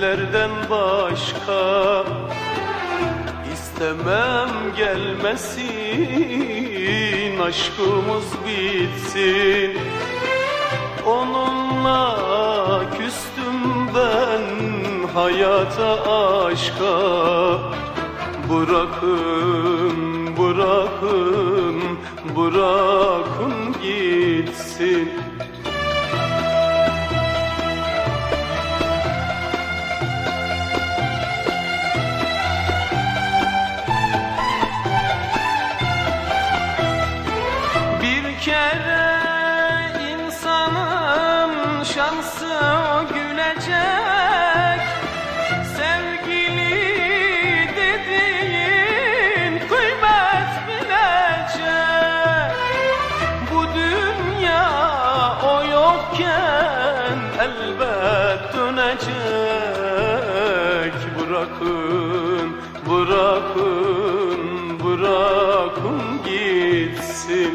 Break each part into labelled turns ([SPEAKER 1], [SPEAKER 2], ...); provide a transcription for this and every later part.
[SPEAKER 1] Sevgilerden başka istemem gelmesin, aşkımız bitsin. Onunla küstüm ben hayata, aşka. Bırakın, bırakın, bırakın gitsin. Bir kere insanın şansı gülecek, sevgili dediğin kıymet bilecek. Bu dünya o yokken elbet dönecek. Bırakın, bırakın, bırakın gitsin.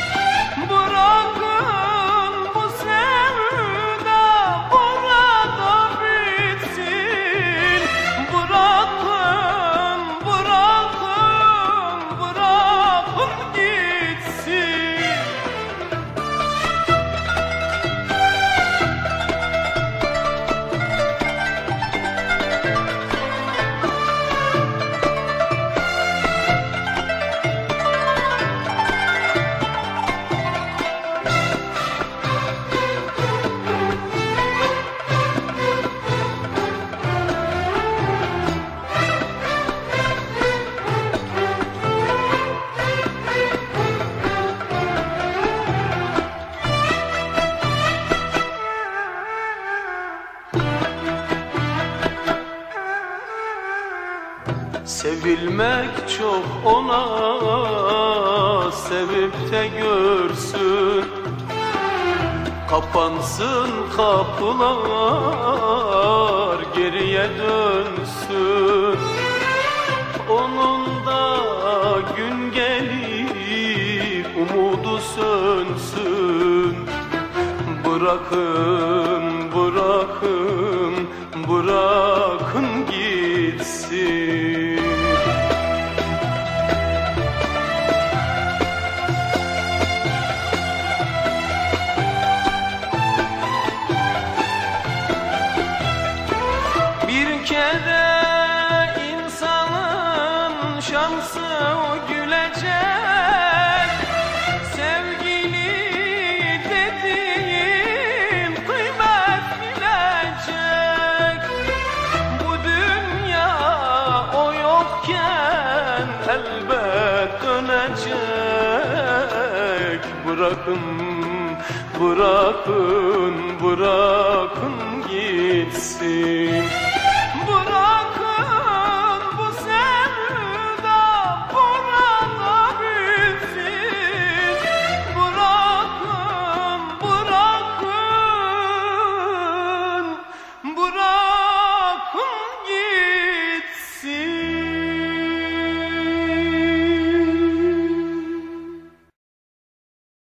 [SPEAKER 1] Bırakın bu sevda burada bitsin. Bırakın, bırakın, bırakın gitsin. Sevilmek çok ona, sevip de görsün. Kapansın kapılar, geriye dönsün. Onun da gün gelir, umudu sönsün. Bırakın, bırakın, bırakın gitsin. Bir kere insanın şansı gülecek, sevgili dediğin kıymet bilecek. Bu dünya o yokken elbet dönecek. Bırakın, bırakın, bırakın gitsin. Bırak